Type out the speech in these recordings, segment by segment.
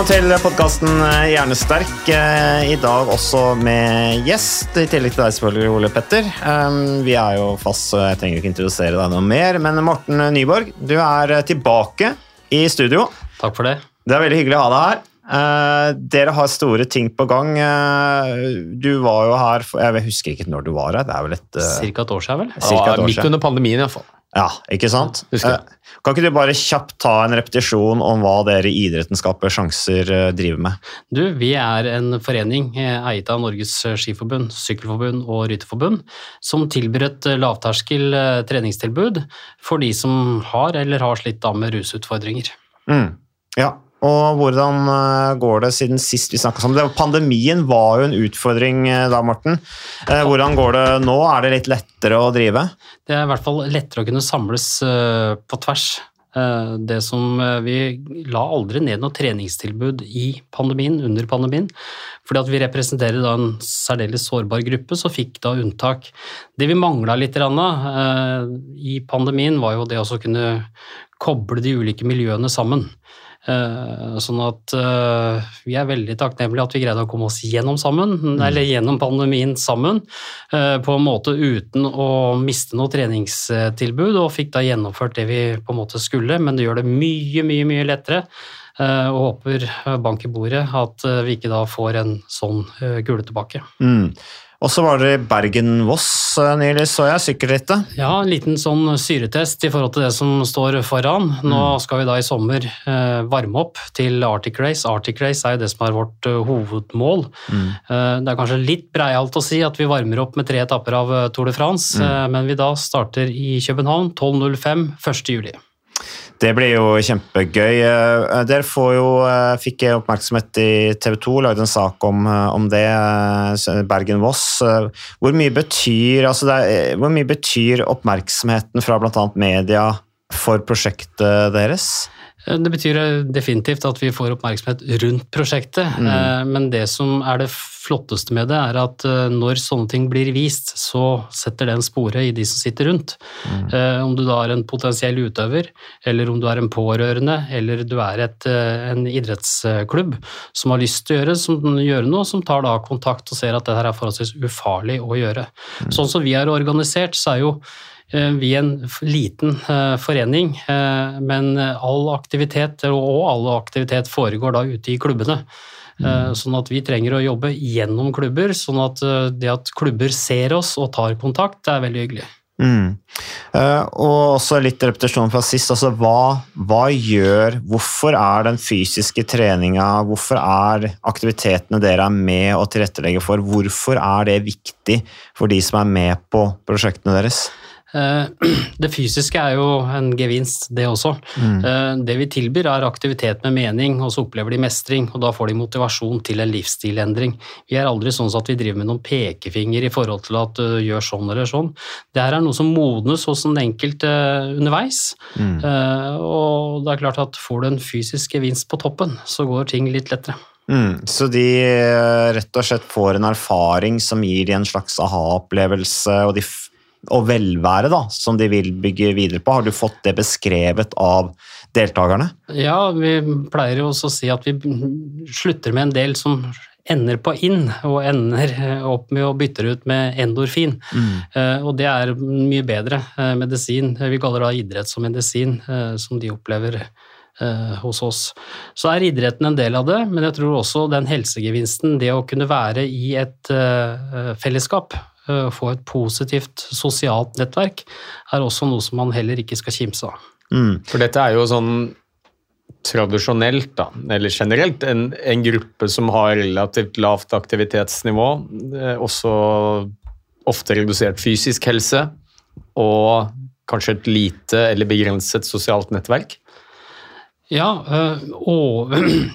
til podcasten Hjernesterk, i dag også med gjest, i tillegg til deg selvfølgelig, Ole Petter. Vi jo fast, så jeg trenger ikke introdusere deg noe mer, men Morten Nyborg, du tilbake i studio. Takk for det. Det veldig hyggelig å ha deg her. Dere har store ting på gang. Du var jo her, jeg husker ikke når du var her, det vel Cirka et år siden, vel? Ja, midt under pandemien i hvert fall. Ja, ikke sant? Kan ikke du bare kjapt ta en repetisjon om hva dere i Idretten skaper sjanser driver med? Du, vi en forening eiet av Norges Skiforbund, Sykkelforbund og Rytterforbund, som tilbyr et lavterskel treningstilbud for de som har eller har slitt av med rusutfordringer. Ja. Og hvordan går det siden sist vi snakket om det? Pandemien var jo en utfordring da, Morten. Hvordan går det nå? Det litt lettere å drive? Det I hvert fall lettere å kunne samles på tvers. Det som vi la aldri ned noe treningstilbud i pandemien, under pandemien, fordi at vi representerer da en særdeles sårbar gruppe, så fikk da unntak. Det vi manglet litt i pandemien var jo det å kunne koble de ulike miljøene sammen. Sånn at vi veldig takknemlige at vi greide å komme oss gjennom pandemien sammen, på en måte uten å miste noe treningstilbud, og fikk da gjennomført det vi på en måte skulle, men det gjør det mye lettere, og håper bank i bordet at vi ikke da får en sånn gule tilbake. Og så var det Bergen-Voss nylig, så jeg sykkelrittet. Ja, en liten sånn syretest i forhold til det som står foran. Nå skal vi da i sommer varme opp til Arctic Race. Arctic Race jo det som vårt hovedmål. Det kanskje litt breialt å si at vi varmer opp med 3 etapper av Tour de France, men vi da starter i København 12.05 1. juli. Det blir jo kjempegøy. Dere fikk oppmerksomhet i TV 2, lagde en sak om det, Bergen-Voss. Hvor mye betyr oppmerksomheten fra blant annet media for prosjektet deres? Det betyr definitivt at vi får oppmerksomhet rundt prosjektet, men det som det flotteste med det at når sånne ting blir vist, så setter det en spore i de som sitter rundt. Om du da en potensiell utøver, eller om du en pårørende, eller du en idrettsklubb som har lyst til å gjøre noe, som tar da kontakt og ser at dette forholdsvis ufarlig å gjøre. Sånn som vi organisert, så jo vi en liten forening, men all aktivitet foregår da ute i klubbene. Sånn at vi trenger å jobbe gjennom klubber, sånn at det at klubber ser oss og tar kontakt, veldig hyggelig. Og også litt repetisjon fra sist, altså hvorfor den fysiske treningen, hvorfor aktivitetene dere med å tilrettelegge for, hvorfor det viktig for de som med på prosjektene deres? Det fysiske jo en gevinst, det også. Det vi tilbyr aktivitet med mening, og så opplever de mestring, og da får de motivasjon til en livsstilendring. Vi aldri sånn at vi driver med noen pekefinger i forhold til at du gjør sånn eller sånn. Det noe som modnes hos den enkelte underveis, og det klart at får du en fysisk gevinst på toppen, så går ting litt lettere. Så de rett og slett får en erfaring som gir de en slags aha-opplevelse, og velvære da, som de vil bygge videre på. Har du fått det beskrevet av deltakerne? Ja, vi pleier jo også å si at vi slutter med en del som ender på inn, og ender opp med å bytte ut med endorfin. Og det mye bedre medisin. Vi kaller det idrett som medisin, som de opplever hos oss. Så idretten en del av det, men jeg tror også den helsegevinsten, det å kunne være i et fellesskap, få et positivt sosialt nettverk, også noe som man heller ikke skal kimse av. For dette jo sånn tradisjonelt, da, eller generelt, en gruppe som har relativt lavt aktivitetsnivå, også ofte redusert fysisk helse, og kanskje et lite eller begrenset sosialt nettverk? Ja, og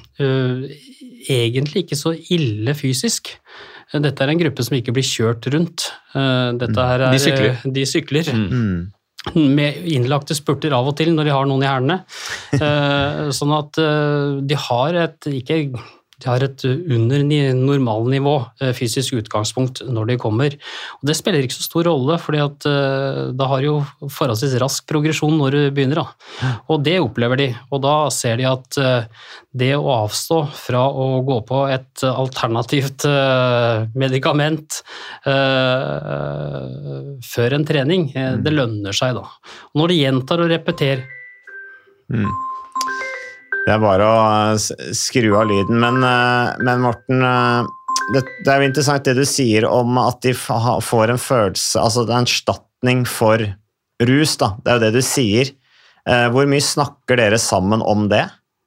egentlig ikke så ille fysisk. Dette en gruppe som ikke blir kjørt rundt. Dette de sykler. Med innlagte spurter av og til når de har noen i hælene. Sånn at de har ikke De har et under normalnivå fysisk utgangspunkt når de kommer. Og det spiller ikke så stor rolle, fordi at da har jo forholdsvis rask progresjon når du begynner. Da. Og det opplever de, og da ser de at det å avstå fra å gå på et alternativt medikament før en trening, det lønner seg da. Og når de gjentar og repeterer. Det bare å skru av lyden, men Morten, det jo interessant det du sier om at de får en følelse, altså det en erstatning for rus da, det jo det du sier. Hvor mye snakker dere sammen om det?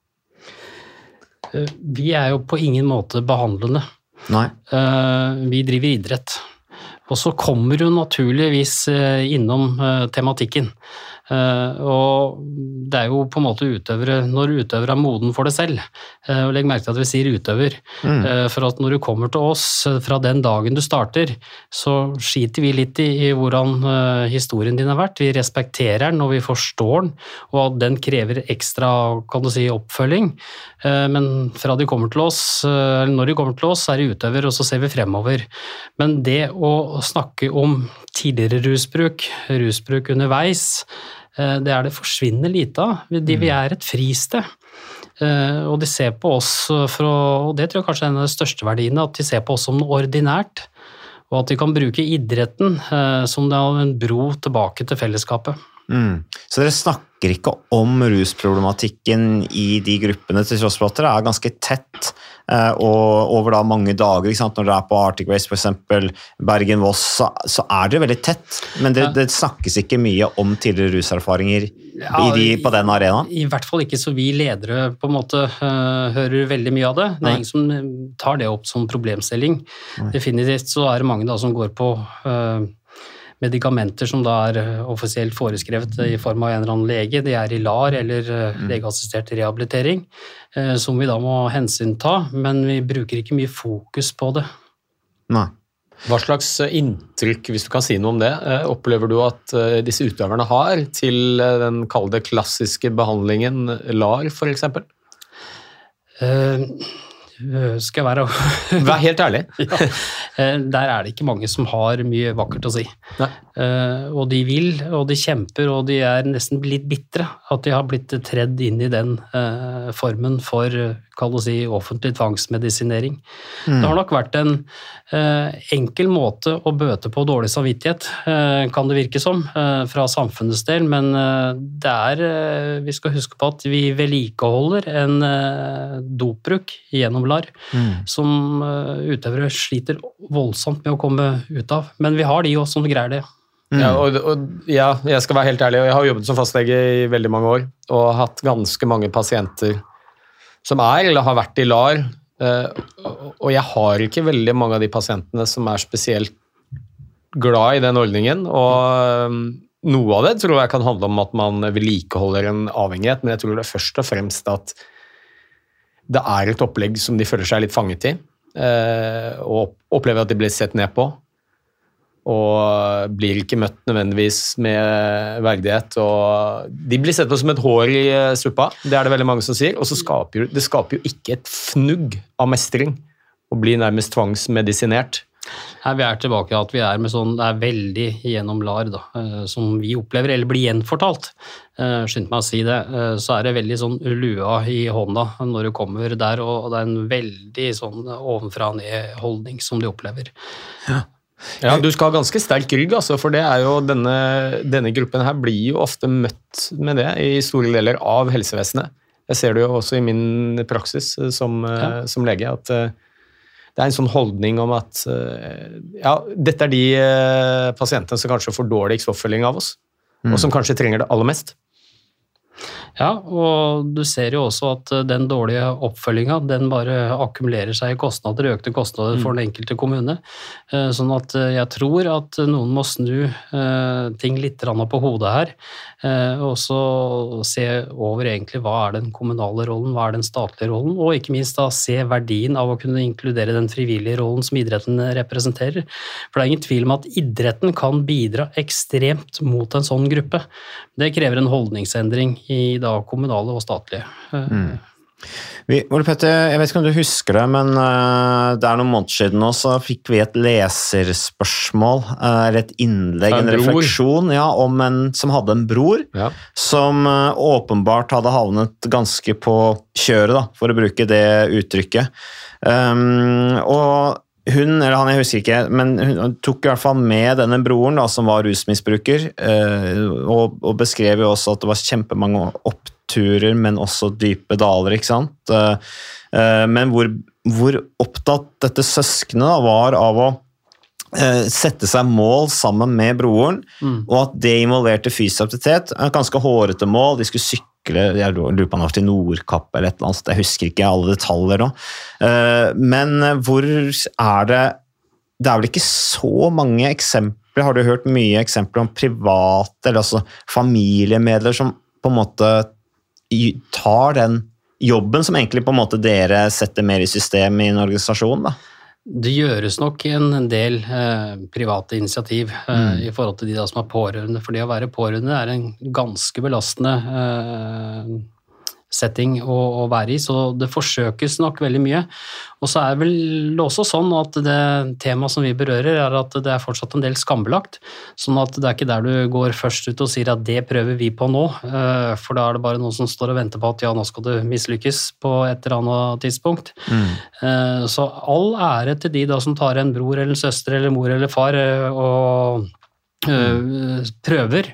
Vi jo på ingen måte behandlende. Nei. Vi driver idrett. Og så kommer jo naturligvis innom tematikken. Og det jo på en måte utøvere, når utøvere moden for det selv, og legg merke til at vi sier utøver, for at når du kommer til oss fra den dagen du starter, så skiter vi litt i hvordan historien din har vært, vi respekterer den og vi forstår den, og at den krever ekstra, kan du si, oppfølging, men fra de kommer til oss, når de kommer til oss, de utøver, og så ser vi fremover. Men det å snakke om tidligere rusbruk underveis, det forsvinner lite av. Vi et fristed, og de ser på oss, og det tror jeg kanskje en av de største verdiene, at de ser på oss som noe ordinært, og at de kan bruke idretten som en bro tilbake til fellesskapet. Så dere snakker ikke om rusproblematikken i de gruppene til tross for at dere ganske tett og over da mange dager, ikke sant? Når dere på Arctic Race for eksempel, Bergen-Voss, så dere veldig tett, men det snakkes ikke mye om tidligere ruserfaringer på den arenaen? I hvert fall ikke, så vi ledere på en måte hører veldig mye av det. Det ingen som tar det opp som problemstilling. Definitivt så det mange da som går på medikamenter som da offisielt foreskrevet i form av en eller annen lege, de i LAR eller legeassistert rehabilitering, som vi da må hensynta, men vi bruker ikke mye fokus på det. Nei. Hva slags inntrykk, hvis du kan si noe om det, opplever du at disse utøverne har til den kalde klassiske behandlingen LAR for eksempel? Skal jeg være Vær helt ærlig. Ja, der det ikke mange som har mye vakkert å si. Og de vil, og de kjemper, og de nesten litt bittre at de har blitt tredd inn i den formen for, kall det si, offentlig tvangsmedisinering. Det har nok vært en enkel måte å bøte på dårlig samvittighet, kan det virke som, fra samfunnets del, men det vi skal huske på at vi vedlikeholder en dopbruk gjennom LAR, som utøvere sliter voldsomt med å komme ut av. Men vi har de også som greier det. Ja, jeg skal være helt ærlig, og jeg har jobbet som fastlege i veldig mange år, og hatt ganske mange pasienter som eller har vært i LAR, og jeg har ikke veldig mange av de pasientene som spesielt glad i den ordningen, og noe av det tror jeg kan handle om at man vedlikeholder en avhengighet, men jeg tror det først og fremst at det et opplegg som de føler seg litt fanget i, og opplever at de blir sett ned på, og blir ikke møtt nødvendigvis med verdighet, og de blir sett på som et hår i suppa, det det veldig mange som sier, og så skaper jo ikke et fnugg av mestring, å bli nærmest tvangsmedisinert. Her vi tilbake at vi med sånn, det veldig gjennom LAR da, som vi opplever, eller blir gjenfortalt, skynd meg å si det, så det veldig sånn lua i hånda når du kommer der, og det en veldig sånn ovenfra ned holdning som de opplever. Ja, du skal ha ganske sterk rygg, altså, for det jo denne gruppen her blir jo ofte møtt med det i store deler av helsevesenet. Jeg ser det jo også i min praksis som lege, at det en sånn holdning om at ja, dette de pasientene som kanskje får dårligst oppfølging av oss, og som kanskje trenger det aller mest. Ja, og du ser jo også at den dårlige oppfølgingen, den bare akkumulerer seg i kostnader, økte kostnader for den enkelte kommune. Sånn at jeg tror at noen må snu ting litt på hodet her, og så se over egentlig hva den kommunale rollen, hva den statlige rollen, og ikke minst da se verdien av å kunne inkludere den frivillige rollen som idretten representerer. For det ingen tvil om at idretten kan bidra ekstremt mot en sånn gruppe. Det krever en holdningsendring i da kommunale og statlige. Ole Petter, jeg vet ikke om du husker det, men det noen måneder siden nå, så fikk vi et leserspørsmål, eller et innlegg, en refleksjon, ja, om en som hadde en bror, som åpenbart hadde havnet ganske på kjøret, da, for å bruke det uttrykket. Og hun, eller han, jeg husker ikke, men hun tok i hvert fall med denne broren da, som var rusmisbruker, og beskrev jo også at det var kjempemange oppturer, men også dype daler, ikke sant? Men hvor opptatt dette søskene da, var av å sette seg mål sammen med broren, og at det involverte fysisk aktivitet, ganske hårete mål, de skulle sykle, jeg lurer på han var til Nordkapp eller et eller annet, jeg husker ikke alle detaljer nå, men hvor det vel ikke så mange eksempler, har du hørt mye eksempler om private, eller altså familiemedlemmer som på en måte tar den jobben som egentlig på en måte dere setter mer i system i en organisasjon da? Det gjøres nok en del private initiativ i forhold til de da som pårørende, for det å være pårørende en ganske belastende setting å være i, så det forsøkes nok veldig mye. Og så vel også sånn at det temaet som vi berører at det fortsatt en del skambelagt, sånn at det ikke der du går først ut og sier at det prøver vi på nå, for da det bare noen som står og venter på at ja, nå skal du mislykkes på et eller annet tidspunkt. Så all ære til de da som tar en bror eller en søster eller mor eller far og prøver.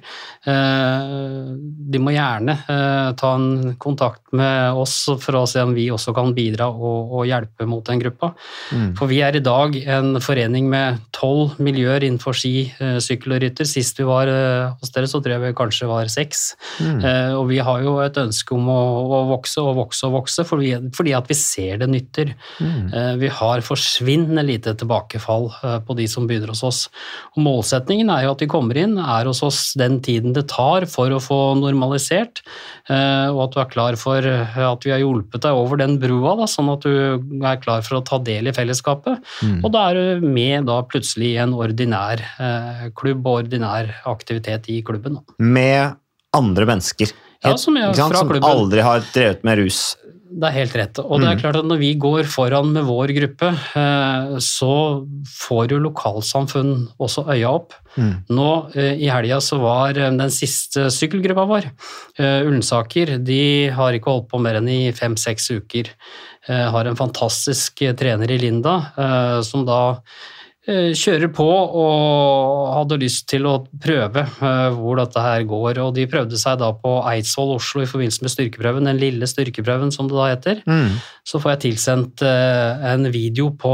De må gjerne ta en kontakt med oss for å se om vi også kan bidra og hjelpe mot den gruppa. For vi i dag en forening med 12 miljøer innenfor ski, sykkel og rytter. Sist vi var hos dere så tror jeg vi kanskje var 6. Og vi har jo et ønske om å vokse og vokse og vokse fordi at vi ser det nytter. Vi har forsvinnende lite tilbakefall på de som begynner hos oss. Og målsetningen jo at de kommer inn, hos oss den tiden det tar for å få normalisert, og at du klar for at vi har hjulpet deg over den brua, da, sånn at du klar for å ta del i fellesskapet, og da du med da plutselig i en ordinær klubb og ordinær aktivitet i klubben. Med andre mennesker, som aldri har drevet med rus. Det helt rett, og det klart at når vi går foran med vår gruppe, så får jo lokalsamfunn også øya opp. Nå i helga så var den siste sykkelgruppa vår, Ullensaker, de har ikke holdt på mer enn i 5-6 uker, har en fantastisk trener i Linda, som da kjører på og hadde lyst til å prøve hvor dette her går, og de prøvde seg da på Eidsvoll, Oslo i forbindelse med styrkeprøven, den lille styrkeprøven som det da heter. Så får jeg tilsendt en video på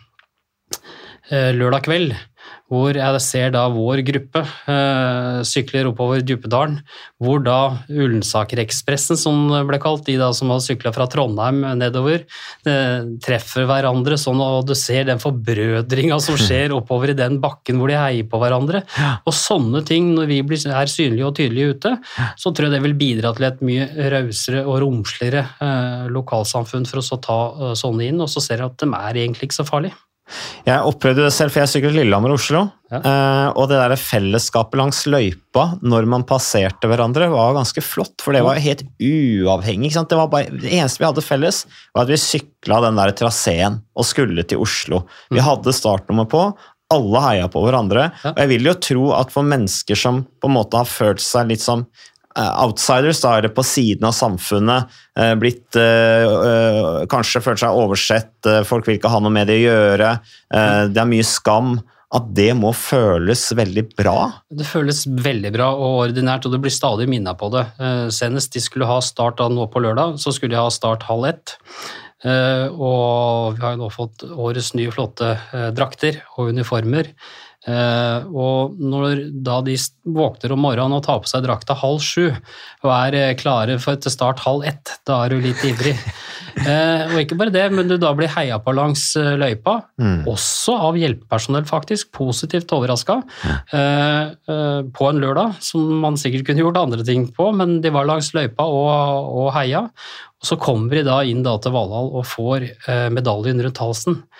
lørdag kveld, hvor jeg ser da vår gruppe sykler oppover Djupedalen, hvor da Ullensaker-ekspressen, som ble kalt, de da som hadde syklet fra Trondheim nedover, treffer hverandre sånn, og du ser den forbrødringen som skjer oppover i den bakken hvor de heier på hverandre. Og sånne ting, når vi synlige og tydelige ute, så tror jeg det vil bidra til et mye rausere og romsligere lokalsamfunn for oss å ta sånne inn, og så ser jeg at de egentlig ikke så farlige. Jeg opplevde det selv, for jeg syklet Lillehammer og Oslo, og det der fellesskapet langs løypa når man passerte hverandre var ganske flott, for det var helt uavhengig, ikke sant? Det var bare, det eneste vi hadde felles var at vi syklet den der traseen og skulle til Oslo. Vi hadde startnummer på, alle heia på hverandre, og jeg vil jo tro at for mennesker som på en måte har følt seg litt som outsiders, da det på siden av samfunnet, blitt kanskje følt seg oversett, folk vil ikke ha noe med det å gjøre, det mye skam, at det må føles veldig bra. Det føles veldig bra og ordinært, og det blir stadig minnet på det. Senest de skulle ha start da nå på lørdag, så skulle de ha start 12:30, og vi har jo nå fått årets nye flotte drakter og uniformer, og når da de våkner om morgenen og tar på seg drakta 6:30 og klare for til start 12:30, da du litt ivrig. Og ikke bare det, men du da blir heia på langs løypa, også av hjelpepersonell faktisk, positivt overrasket, på en lørdag, som man sikkert kunne gjort andre ting på, men de var langs løypa og heia, og så kommer de da inn da til Valhall og får medaljen rundt halsen.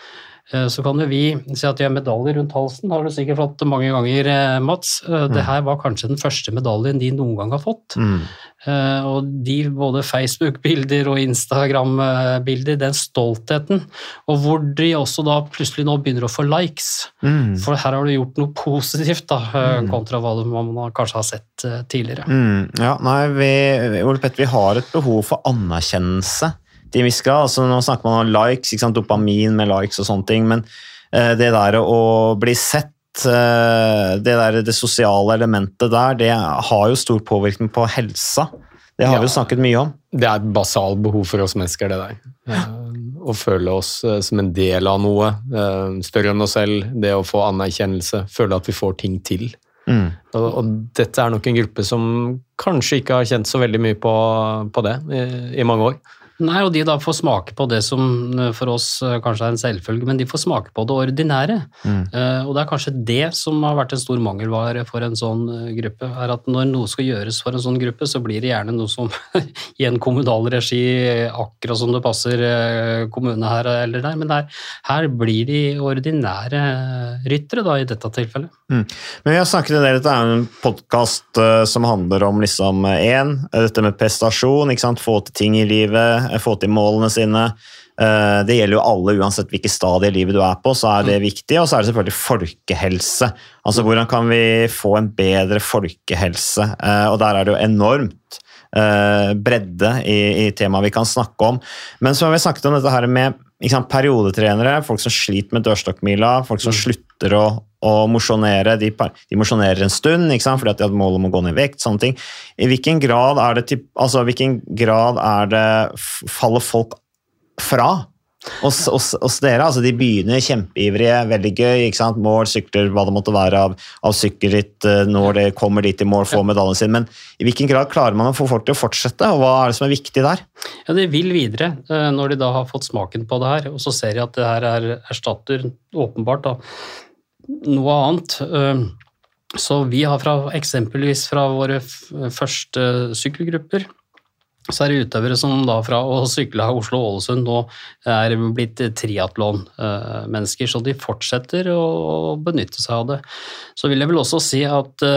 Så kan jo vi si at de har medaljer rundt halsen, har du sikkert fått mange ganger, Mats. Det her var kanskje den første medaljen de noen gang har fått. Og de både Facebook-bilder og Instagram-bilder, den stoltheten, og hvor de også da plutselig nå begynner å få likes. For her har du gjort noe positivt da, kontra hva man kanskje har sett tidligere. Ja, nei, Ole Petter, vi har et behov for anerkjennelse til en viss grad. Altså, nå snakker man om likes, ikke sant, dopamin med likes og sånne ting, men det der å bli sett, det sosiale elementet der, det har jo stor påvirkning på helsa. Det har vi jo snakket mye om. Det et basalt behov for oss mennesker, det der. Å føle oss som en del av noe, større enn oss selv, det å få anerkjennelse, føle at vi får ting til. Og dette nok en gruppe som kanskje ikke har kjent så veldig mye på det i mange år. Nei, og de da får smake på det som for oss kanskje en selvfølge, men de får smake på det ordinære. Og det kanskje det som har vært en stor mangelvare for en sånn gruppe, at når noe skal gjøres for en sånn gruppe, så blir det gjerne noe som i en kommunal regi, akkurat som det passer kommunene her eller der, men her blir de ordinære ryttere da, i dette tilfellet. Men vi har snakket en del, dette en podcast som handler om liksom dette med prestasjon, ikke sant? Få til ting i livet, få til målene sine. Det gjelder jo alle, uansett hvilke stadier i livet du på, så det viktig, og så det selvfølgelig folkehelse. Altså, hvordan kan vi få en bedre folkehelse? Og der det jo enormt bredde i temaet vi kan snakke om. Men så har vi snakket om dette her med periodetrenere, folk som sliter med dørstokkmila, folk som slutter å mosjonere, de mosjonerer en stund, ikke sant, fordi at de har mål om å gå ned i vekt, sånne ting. I hvilken grad faller folk fra hos dere? Altså, de begynner kjempeivrige, veldig gøy, ikke sant, mål, sykler, hva det måtte være av sykkelritt, når det kommer dit i mål, får medaljen sin, men i hvilken grad klarer man å få folk til å fortsette, og hva det som viktig der? Ja, de vil videre, når de da har fått smaken på det her, og så ser de at det her erstatter åpenbart da, noe annet. Så vi har eksempelvis fra våre første sykkelgrupper, så det utøvere som da fra å sykle av Oslo-Ålesund nå blitt triathlon-mennesker, så de fortsetter å benytte seg av det. Så vil jeg vel også si at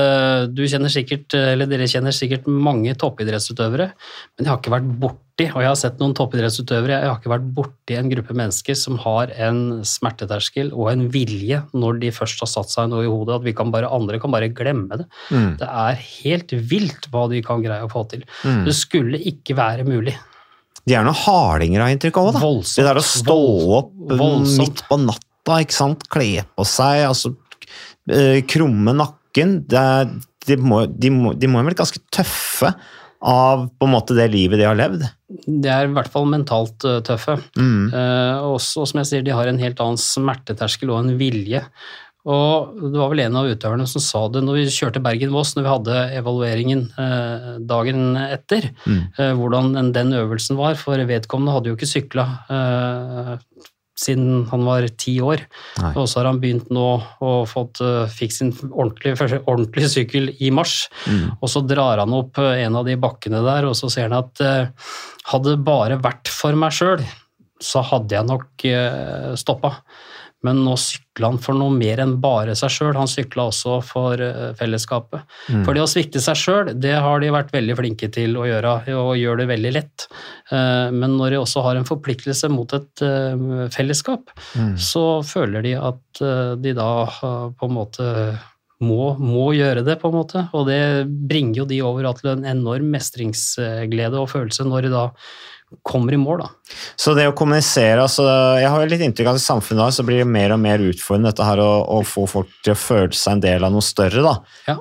dere kjenner sikkert mange toppidrettsutøvere, men jeg har ikke vært borti, og jeg har sett noen toppidrettsutøvere, jeg har ikke vært borti en gruppe mennesker som har en smerteterskel og en vilje når de først har satt seg noe i hodet, at andre kan bare glemme det. Det helt vilt hva de kan greie å få til. Det skulle ikke være mulig. De noen hardinger av inntrykk også, da. Voldsomt. Det der å stå opp midt på natta, ikke sant, kle på seg, altså krumme nakken, de må være ganske tøffe av på en måte det livet de har levd. De i hvert fall mentalt tøffe. Også, som jeg sier, de har en helt annen smerteterskel og en vilje. Og det var vel en av utøverne som sa det når vi kjørte Bergen-Voss, når vi hadde evalueringen dagen etter, hvordan den øvelsen var, for vedkommende hadde jo ikke syklet siden han var 10 år. Nei. Og så har han begynt nå og fikk sin ordentlig sykkel i mars, og så drar han opp en av de bakkene der, og så ser han at hadde det bare vært for meg selv, så hadde jeg nok stoppet. Men nå sykler han for noe mer enn bare seg selv. Han sykler også for fellesskapet. For det å svikte seg selv, det har de vært veldig flinke til å gjøre, og gjør det veldig lett. Men når de også har en forpliktelse mot et fellesskap, så føler de at de da på en måte må gjøre det, på en måte. Og det bringer jo de over til en enorm mestringsglede og følelse når de da kommer i mål, da. Så det å kommunisere, altså, jeg har jo litt inntrykk av at i samfunnet da, så blir det mer og mer utfordrende dette her å få folk til å føle seg en del av noe større, da. Ja.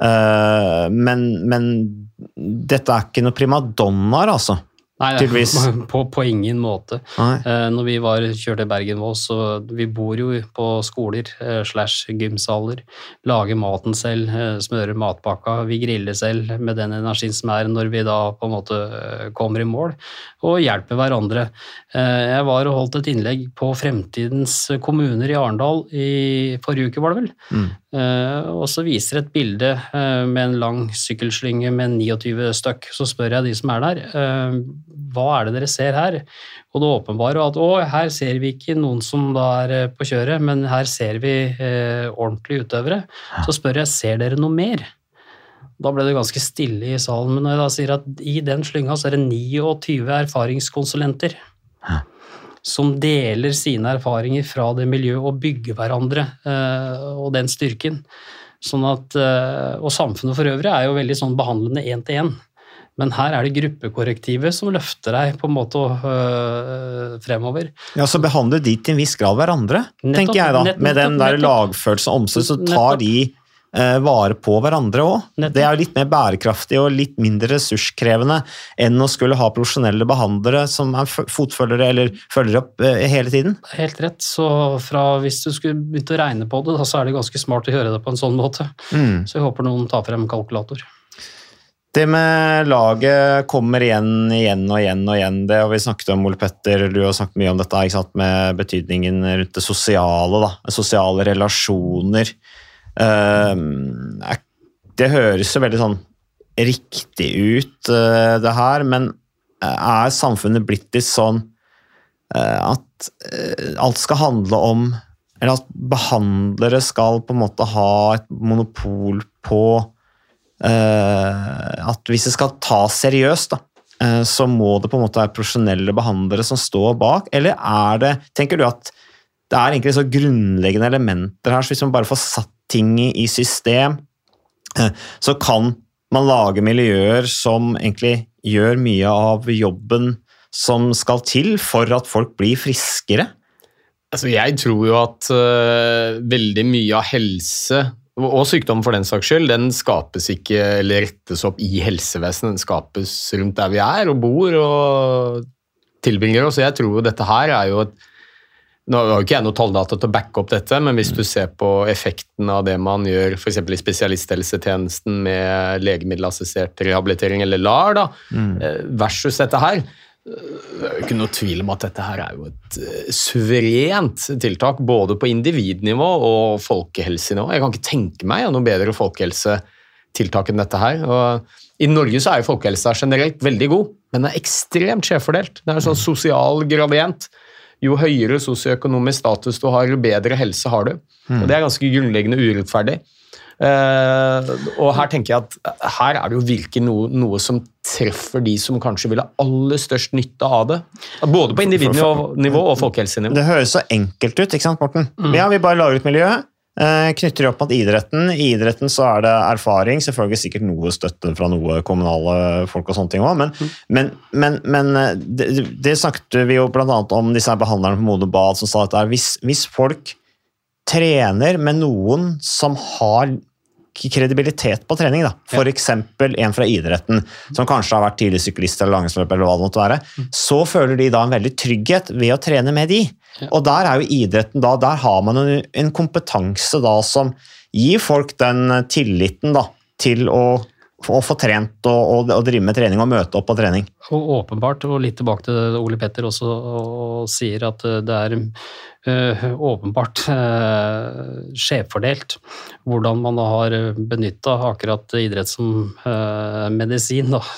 Men dette ikke noe primadonnaer, altså. Nei, på ingen måte. Når vi kjørte Bergen-Voss, så vi bor jo på skoler / gymsaler, lager maten selv, smører matpakka, vi griller selv med den energien som når vi da på en måte kommer i mål, og hjelper hverandre. Jeg var og holdt et innlegg på Fremtidens kommuner i Arendal i forrige uke, var det vel? Og så viser et bilde med en lang sykkelslynge med 29 stykk, så spør jeg de som der, hva det dere ser her? Og det åpenbare at her ser vi ikke noen som da på kjøret, men her ser vi ordentlige utøvere. Så spør jeg, ser dere noe mer? Da ble det ganske stille i salen, men når jeg da sier at i den slynga så det 29 erfaringskonsulenter som deler sine erfaringer fra det miljøet og bygger hverandre og den styrken. Sånn at, og samfunnet for øvrig jo veldig sånn behandlende 1-til-1. Men her det gruppekorrektivet som løfter deg på en måte fremover. Ja, så behandler de til en viss grad hverandre, tenker jeg da. Med den der lagfølelsen og omsorg, så tar de vare på hverandre også. Det litt mer bærekraftig og litt mindre ressurskrevende enn å skulle ha profesjonelle behandlere som fotfølgere eller følger opp hele tiden. Helt rett, så hvis du skulle begynt å regne på det, så det ganske smart å gjøre det på en sånn måte. Så jeg håper noen tar frem kalkulator. Det med laget kommer igjen, det har vi snakket om, Ole Petter, du har snakket mye om dette, ikke sant, med betydningen rundt det sosiale, da, sosiale relasjoner. Det høres jo veldig sånn riktig ut, det her, men samfunnet blitt litt sånn at alt skal handle om, eller at behandlere skal på en måte ha et monopol på at hvis det skal tas seriøst, da, så må det på en måte være profesjonelle behandlere som står bak, eller tenker du at det egentlig så grunnleggende elementer her, så hvis man bare får satt ting i system, så kan man lage miljøer som egentlig gjør mye av jobben som skal til for at folk blir friskere. Altså jeg tror jo at veldig mye av helse og sykdom for den saks skyld, den skapes ikke eller rettes opp i helsevesenet, den skapes rundt der vi og bor og tilbringer oss. Jeg tror jo dette her jo et Nå har jo ikke jeg noe talldata til å backe opp dette, men hvis du ser på effekten av det man gjør for eksempel i spesialisthelsetjenesten med legemiddelassistert rehabilitering eller LAR, da, versus dette her, det jo ikke noe tvil om at dette her jo et suverent tiltak, både på individnivå og folkehelsenivå. Jeg kan ikke tenke meg noe bedre folkehelsetiltak enn dette her. Og i Norge så jo folkehelsa generelt veldig god, men den ekstremt skjevfordelt. Det en sånn sosial gradient. Jo høyere sosioøkonomisk status du har, jo bedre helse har du. Og det ganske grunnleggende urettferdig. Og her tenker jeg at her det jo virkelig noe som treffer de som kanskje vil ha aller størst nytte av det. Både på individnivå og folkehelsenivå. Det høres så enkelt ut, ikke sant, Morten? Ja, vi bare lager ut miljøet. Knytter opp mot idretten. I idretten så det erfaring, selvfølgelig sikkert noe støtte fra noe kommunale folk og sånne ting også, men det snakket vi jo blant annet om disse behandlerne på Modum Bad som sa at hvis folk trener med noen som har kredibilitet på trening, da. For eksempel en fra idretten, som kanskje har vært tidlig syklist eller langsløp eller hva det måtte være, så føler de da en veldig trygghet ved å trene med de. Og der jo idretten da, der har man en kompetanse da som gir folk den tilliten da, til å få trent og drive med trening og møte opp på trening. Og åpenbart, og litt tilbake til det Ole Petter også og sier at det åpenbart skjevfordelt hvordan man har benyttet akkurat idrett som medisin. Da.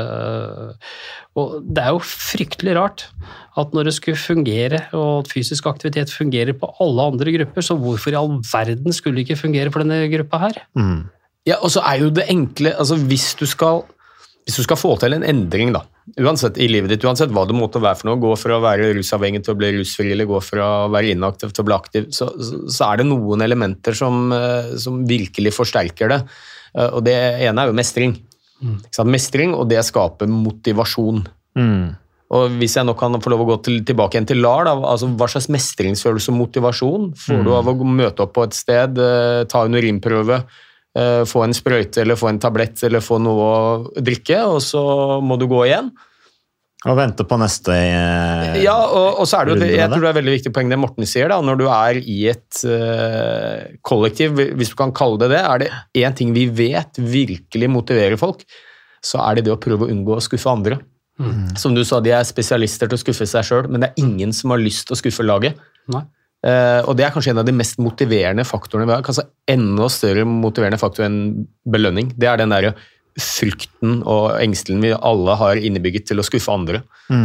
Og det jo fryktelig rart at når det skulle fungere, og at fysisk aktivitet fungerer på alle andre grupper, så hvorfor i all verden skulle det ikke fungere for denne gruppa her? Ja, og så jo det enkle, altså hvis du skal få til en endring da, uansett i livet ditt, uansett hva det måtte være for noe, gå fra å være rusavhengig til å bli rusfri, eller gå fra å være inaktiv til å bli aktiv, så det noen elementer som virkelig forsterker det. Og det ene jo mestring. Mestring, og det skaper motivasjon. Og hvis jeg nå kan få lov å gå tilbake igjen til LAR, da, altså hva slags mestringsfølelse og motivasjon får du av å møte opp på et sted, ta en urinprøve, få en sprøyte eller få en tablett eller få noe å drikke, og så må du gå igjen. Og vente på neste Ja, og så det jo, jeg tror det veldig viktig poeng det Morten sier da, når du i et kollektiv, hvis du kan kalle det, det en ting vi vet virkelig motiverer folk, så det å prøve å unngå å skuffe andre. Som du sa, de spesialister til å skuffe seg selv, men det ingen som har lyst til å skuffe laget. Nei. Og det kanskje en av de mest motiverende faktorene vi har, kanskje enda større motiverende faktor enn belønning. Det den der frykten og engstelen vi alle har innebygget til å skuffe andre.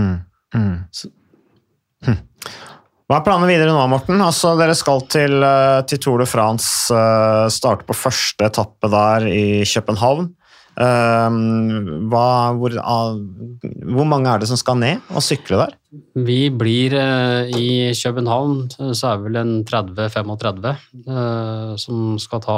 Hva planene videre nå, Morten? Altså, dere skal til Tour de France, starte på første etappe der i København. Hvor mange det som skal ned og sykle der? Vi blir i København, så vel en 30-35 som skal ta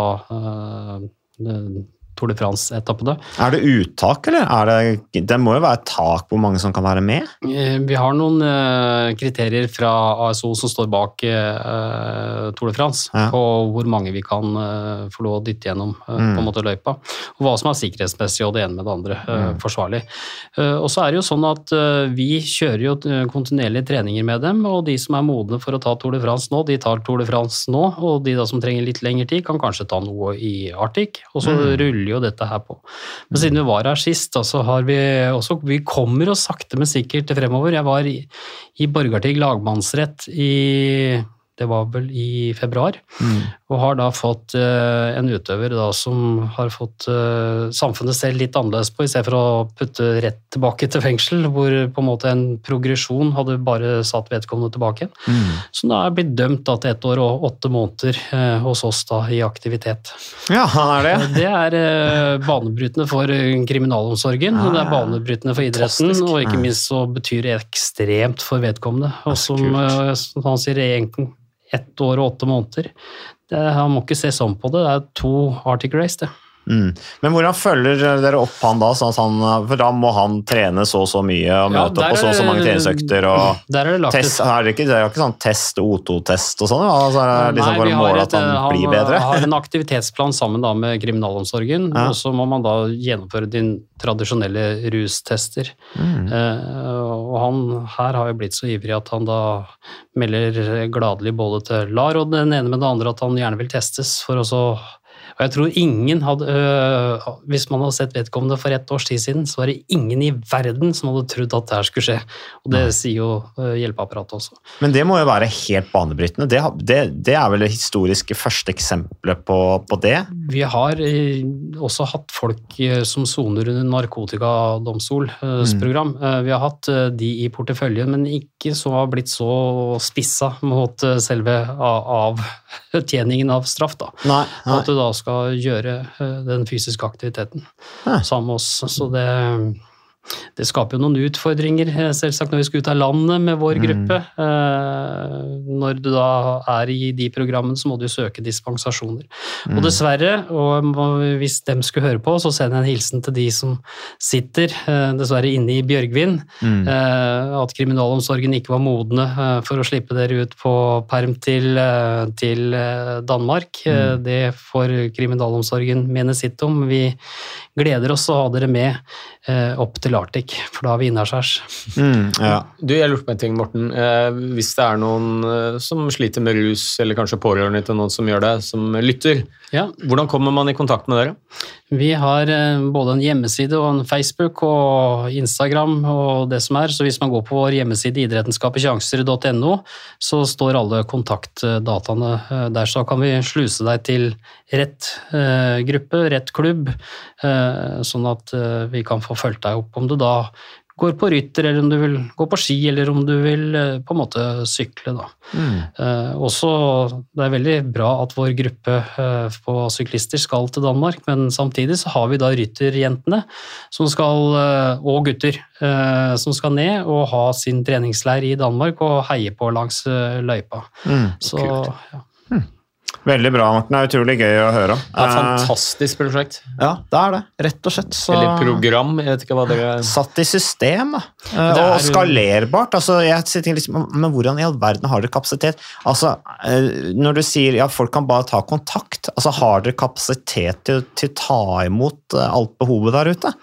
Tour de France-etappene. Det uttak, eller? Det må jo være et tak hvor mange som kan være med? Vi har noen kriterier fra ASO som står bak Tour de France, på hvor mange vi kan få lov å dytte gjennom på en måte løypa, og hva som sikkerhetsmessig og det ene med det andre forsvarlig. Og så det jo sånn at vi kjører jo kontinuerlige treninger med dem, og de som modne for å ta Tour de France nå, de tar Tour de France nå, og de da som trenger litt lengre tid kan kanskje ta noe i Arctic, og så ruller jo dette her på. Men siden vi var her sist, så har vi kommer og sakte men sikkert fremover. Jeg var i Borgarting lagmannsrett det var vel i februar, og har da fått en utøver da, som har fått samfunnet selv litt annerledes på, i stedet for å putte rett tilbake til fengsel, hvor på en måte en progresjon hadde bare satt vedkommende tilbake. Så da blitt dømt da, til 1 år og 8 måneder hos oss da, i aktivitet. Ja, han det. Det banebrytende for kriminalomsorgen, og det banebrytende for idretten, og ikke minst så betyr det ekstremt for vedkommende. Og som han sier, egentlig 1 år og 8 måneder. Han må ikke se sånn på det. Det 2 Arctic Race, det. Men hvordan følger dere opp han da? Sånn at for da må han trene så mye og møte opp på så mange treningsøkter og test, det ikke sånn test, O2-test og sånn? Altså, liksom for å måle at han blir bedre? Han har en aktivitetsplan sammen da med kriminalomsorgen, og så må man da gjennomføre de tradisjonelle rustester. Og han her har jo blitt så ivrig at han da melder gladelig både til LAR og den ene med det andre at han gjerne vil testes for å så. Og jeg tror ingen hadde, hvis man hadde sett vedkommende for 1 års tid siden, så var det ingen i verden som hadde trodd at det her skulle skje. Og det sier jo hjelpeapparatet også. Men det må jo være helt banebrytende. Det vel det historiske første eksempelet på det? Vi har også hatt folk som soner under narkotikadomstolsprogram. Vi har hatt de i porteføljen, men ikke som har blitt så spissa mot selve avtjeningen av straff da. Nei. At du da skal gjøre den fysiske aktiviteten sammen med oss. Så det skaper jo noen utfordringer, selvsagt når vi skal ut av landet med vår gruppe. Når du da i de programmene, så må du søke dispensasjoner. Og dessverre, og hvis dem skulle høre på, så sender jeg en hilsen til de som sitter dessverre inne i Bjørgvin, at kriminalomsorgen ikke var modne for å slippe dere ut på perm til Danmark. Det får kriminalomsorgen mene sitt om. Vi gleder oss å ha dere med opp til Arctic, for da har vi innaskjærs. Ja. Du, jeg lurte på en ting, Morten. Hvis det noen som sliter med rus, eller kanskje pårørende til noen som gjør det, som lytter, hvordan kommer man i kontakt med dere? Vi har både en hjemmeside og en Facebook og Instagram og det som så hvis man går på vår hjemmeside idrettenskapekjanser.no, så står alle kontaktdataene der, så kan vi sluse deg til rett gruppe, rett klubb, sånn at vi kan få følt deg opp om du da går på rytter, eller om du vil gå på ski, eller om du vil på en måte sykle da. Også, det veldig bra at vår gruppe på syklister skal til Danmark, men samtidig så har vi da rytterjentene som skal, og gutter, som skal ned og ha sin treningsleir i Danmark og heie på langs løypa. Så, ja. Veldig bra, Morten. Det utrolig gøy å høre. Fantastisk prosjekt. Ja, det det. Rett og slett. Så eller program, jeg vet ikke hva det satt i system, og skalerbart. Altså, jeg sitter liksom, men hvordan i all verden har dere kapasitet? Altså, når du sier, ja, folk kan bare ta kontakt, altså, har dere kapasitet til å ta imot alt behovet der ute?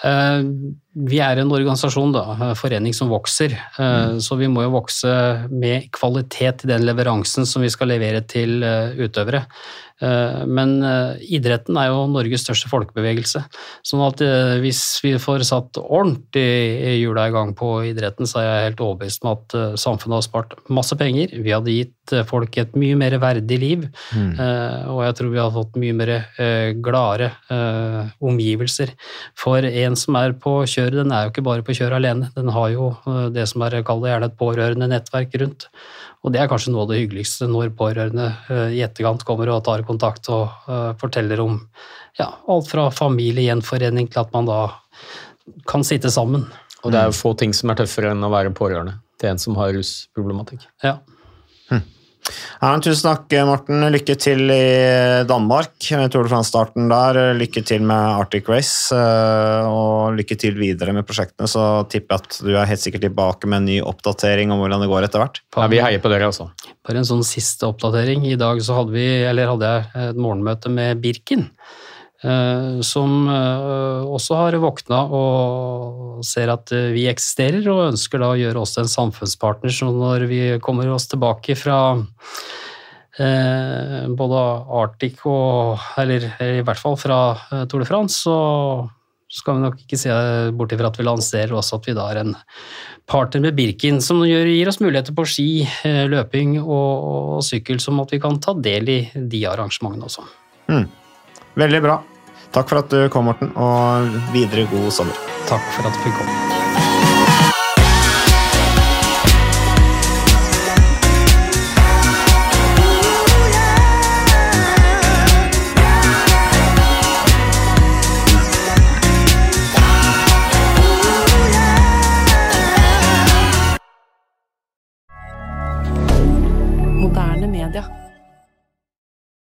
Vi en organisasjon, da, forening som vokser, så vi må jo vokse med kvalitet i den leveransen som vi skal levere til utøvere. Men idretten jo Norges største folkebevegelse, sånn at hvis vi får satt ordentlig hjula I gang på idretten, så jeg helt overbevist om at samfunnet har spart masse penger, vi hadde gitt folk et mye mer verdig liv, og jeg tror vi har fått mye mer gladere omgivelser. For en som på kjøret, den jo ikke bare på kjøret alene, den har jo det som kalt gjerne et pårørende nettverk rundt. Og det kanskje noe av det hyggeligste når pårørende I etterkant kommer og tar kontakt og forteller om alt fra familiegjenforening til at man da kan sitte sammen. Og det jo få ting som tøffere enn å være pårørende til en som har rusproblematikk. Ja. Tusen takk, Morten. Lykke til I Danmark. Jeg tror du får starten der. Lykke til med Arctic Race, og lykke til videre med prosjektene. Så tipper jeg at du helt sikkert tilbake med en ny oppdatering om hvordan det går etter hvert. Ja, vi heier på dere også. Bare en sånn siste oppdatering. I dag så hadde jeg et morgenmøte med Birken, som også har våknet og ser at vi eksisterer og ønsker da å gjøre oss en samfunnspartner, så når vi kommer oss tilbake fra både Arctic eller I hvert fall fra Tour de France, så skal vi nok ikke se bort ifra at vi lanserer også at vi da en partner med Birken, som gir oss muligheter på ski, løping og sykkel, som at vi kan ta del I de arrangementene også. Veldig bra. Takk for at du kom, Morten, og videre god sommer. Takk for at du fikk komme. Moderne media.